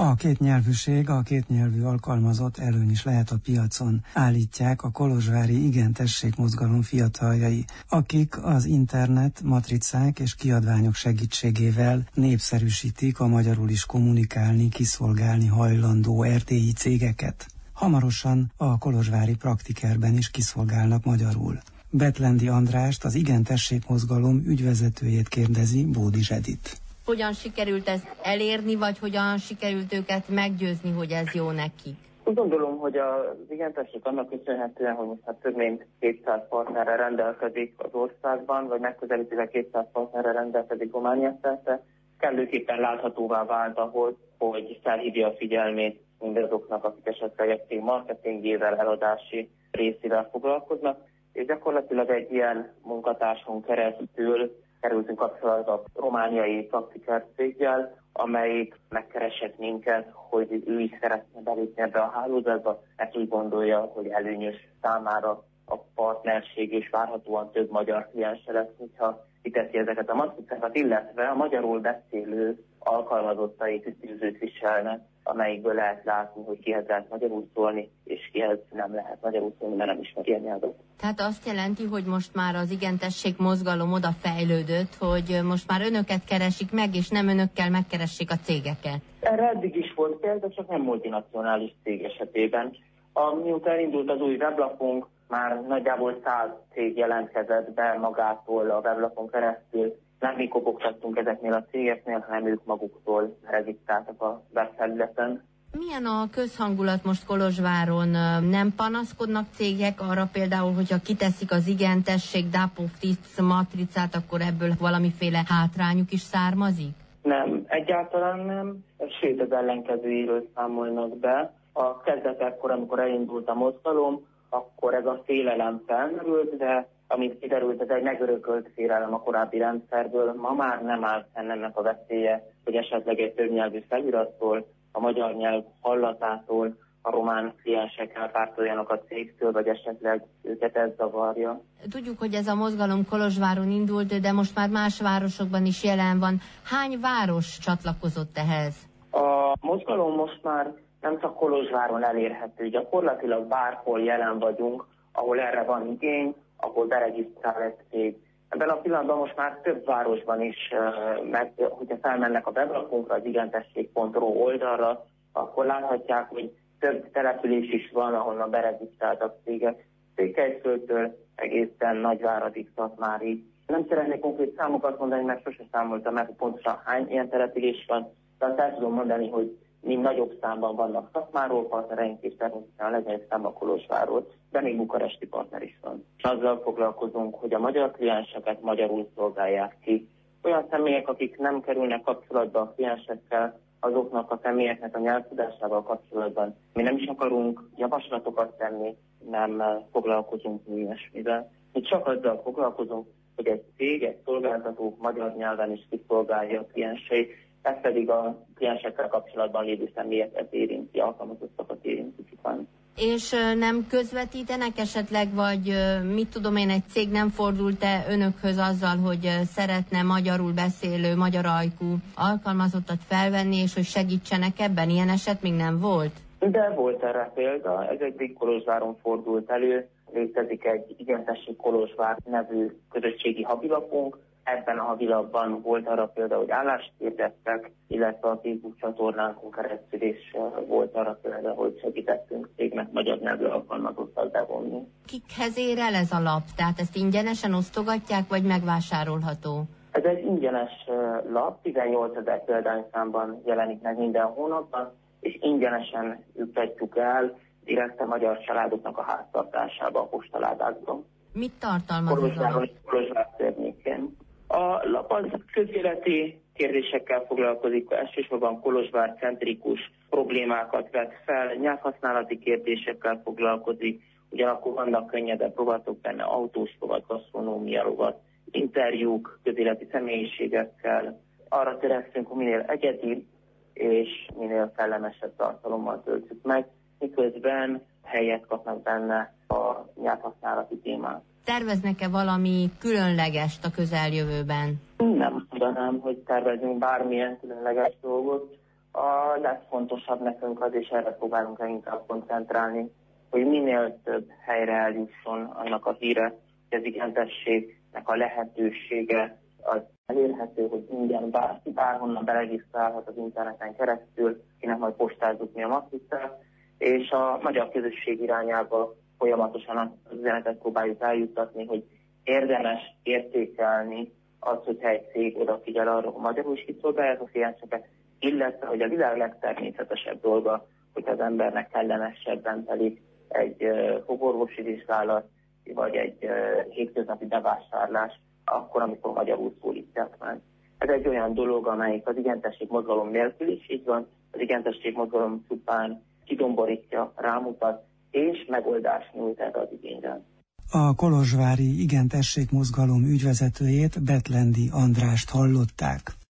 A kétnyelvűség, a kétnyelvű alkalmazott előny is lehet a piacon, állítják a kolozsvári Igen Tessék mozgalom fiataljai, akik az internet, matricák és kiadványok segítségével népszerűsítik a magyarul is kommunikálni, kiszolgálni hajlandó RTI cégeket. Hamarosan a kolozsvári Praktikerben is kiszolgálnak magyarul. Betlendi Andrást, az Igen Tessék mozgalom ügyvezetőjét kérdezi Bódi Zsedit. Hogyan sikerült ezt elérni, vagy hogyan sikerült őket meggyőzni, hogy ez jó nekik? Úgy gondolom, hogy az Igen Tessék annak köszönhetően, hogy most több mint 200 partnerrel rendelkezik az országban, vagy megközelítőleg 200 partnerrel rendelkezik Románia szerte, kellőképpen láthatóvá vált ahhoz, hogy felhívja a figyelmét mindazoknak, akik esetleg egy cég marketingjével, eladási részével foglalkoznak, és gyakorlatilag egy ilyen munkatárson keresztül kerültünk kapcsolatba a romániai Praktiker céggel, amelyik megkeresett minket, hogy ő is szeretne belépni ebbe a hálózatba, mert úgy gondolja, hogy előnyös számára a partnerség, és várhatóan több magyar kliense lesz, hogyha kiteszi ezeket a matricákat, illetve a magyarul beszélő alkalmazottai tüzőt viselnek, amelyikből lehet látni, hogy kihez lehet magyarul szólni, és kihez nem lehet magyarul szólni, mert nem ismer ilyen nyelvet. Tehát azt jelenti, hogy most már az Igen Tessék mozgalom oda fejlődött, hogy most már önöket keresik meg, és nem önökkel megkeressék a cégeket. Erre eddig is volt példa, csak nem multinacionális cég esetében. Miután indult az új weblapunk, már nagyjából 100 cég jelentkezett be magától a weblapon keresztül. Nem mi kopogtattunk ezeknél a cégeknél, hanem ők maguktól regisztráltak a webfelületen. Milyen a közhangulat most Kolozsváron? Nem panaszkodnak cégek arra például, hogyha kiteszik az Igen Tessék DAPOFTIC matricát, akkor ebből valamiféle hátrányuk is származik? Nem, egyáltalán nem. Sőt, az ellenkezőjéről számolnak be. A kezdetekkor, amikor elindult a mozgalom, akkor ez a félelem felmerült, de amit kiderült, ez egy megörökölt félelem a korábbi rendszerből. Ma már nem áll fenn ennek a veszélye, hogy esetleg egy többnyelvű felirattól, a magyar nyelv hallatától a román kliensek elpártoljanak a cégtől, vagy esetleg őket ez zavarja. Tudjuk, hogy ez a mozgalom Kolozsváron indult, de most már más városokban is jelen van. Hány város csatlakozott ehhez? A mozgalom most már nem csak Kolozsváron elérhető, gyakorlatilag bárhol jelen vagyunk, ahol erre van igény, ahol beregisztrál egy cég. Ebben a pillanatban most már több városban is, hogyha felmennek a weblapunkra, az igentesség.ru oldalra, akkor láthatják, hogy több település is van, ahonnan beregisztráltak cégek. Székelyföldtől egészen Nagyváradig, Szatmárig. Nem szeretnék konkrét számokat mondani, mert sose számoltam meg, hogy pontosan hány ilyen település van, de azt el tudom mondani, hogy mind nagyobb számban vannak Szatmáról partnereink, és természetesen a legnagyobb számban Kolozsvárról, de még bukaresti partner is van. Azzal foglalkozunk, hogy a magyar klienseket magyarul szolgálják ki. Olyan személyek, akik nem kerülnek kapcsolatba a kliensekkel, azoknak a személyeknek a nyelvtudásával kapcsolatban mi nem is akarunk javaslatokat tenni, nem foglalkozunk mi ilyesmivel. Mi csak azzal foglalkozunk, hogy egy cég, egy szolgáltató magyar nyelven is kiszolgálja a klienseit, ez pedig a kliensekkel kapcsolatban lévő személyeket érinti, alkalmazottakat érinti csupán. És nem közvetítenek esetleg, vagy mit tudom én, egy cég nem fordult-e önökhöz azzal, hogy szeretne magyarul beszélő, magyar ajkú alkalmazottat felvenni, és hogy segítsenek ebben? Ilyen eset még nem volt? De volt erre példa, ez egy Kolozsváron fordult elő, létezik egy Igen Tessék Kolozsvár nevű közösségi havilapunk. Ebben a havilapban volt arra példa, hogy állást hirdettek, illetve a Facebook csatornánkon keresztül is volt arra példa, hogy segítettünk cégnek magyar nyelvű alkalmazottat bevonni. Kikhez ér el ez a lap? Tehát ezt ingyenesen osztogatják, vagy megvásárolható? Ez egy ingyenes lap, 18 000 példányszámban jelenik meg minden hónapban, és ingyenesen juttatjuk el direkt a magyar családoknak a háztartásába, a postaládákban. Mit tartalmaz ez a lap? Kolozsvár környékén. A lap az közéleti kérdésekkel foglalkozik, elsősorban Kolozsvár centrikus problémákat vet fel, nyelvhasználati kérdésekkel foglalkozik, ugyanakkor vannak könnyedebb rovatok benne, autós rovat, gasztronómia rovat, interjúk közéleti személyiségekkel. Arra törekszünk, hogy minél egyedi és minél kellemesebb tartalommal töltjük meg, miközben helyet kapnak benne a nyelvhasználati témák. Terveznek-e valami különlegest a közeljövőben? Nem mondanám, hogy tervezünk bármilyen különleges dolgot. A legfontosabb nekünk az, és erre próbálunk leginkább koncentrálni, hogy minél több helyre eljusson annak a híre, hogy az igentességnek a lehetősége az elérhető, hogy ingyen bárki bárhonnan beregisztrálhat az interneten keresztül, kinek majd postázzuk mi a matricát, és a magyar közösség irányába folyamatosan az üzenetet próbáljuk eljuttatni, hogy érdemes értékelni az, hogyha egy cég odafigyel arra, hogy magyarul is kiszolgálják a klienseket, illetve, hogy a világ legtermészetesebb dolga, hogy az embernek kellemesebben telik egy fogorvosi vizsgálat, vagy egy hétköznapi bevásárlás, akkor, amikor magyarul szólítják meg. Ez egy olyan dolog, amelyik az igentesség mozgalom nélkül is így van, az igentesség mozgalom csupán kidomborítja, rámutat, és megoldást nyújt erre az igényre. A kolozsvári igentesség mozgalom ügyvezetőjét, Betlendi Andrást hallották.